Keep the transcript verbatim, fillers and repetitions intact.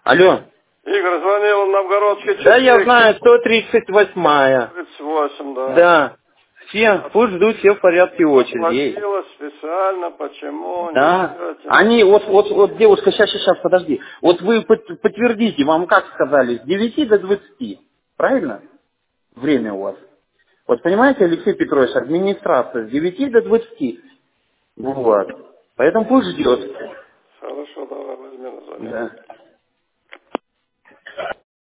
Алло. Игорь звонил, Новгородский Да, я четыре. знаю, сто тридцать восьмая. тридцать восемь, да. Да. Все, пусть ждут, все в порядке очереди. Оплатила специально, почему, не Да. ждете? Они, вот, вот, вот, девушка, сейчас, сейчас, подожди. Вот вы под- подтвердите, вам как сказали, с девяти до двадцати. Правильно? Время у вас. Вот понимаете, Алексей Петрович, администрация с девяти до двадцати. Вот. Поэтому пусть ждет. Хорошо, давай возьми на заметку. Да.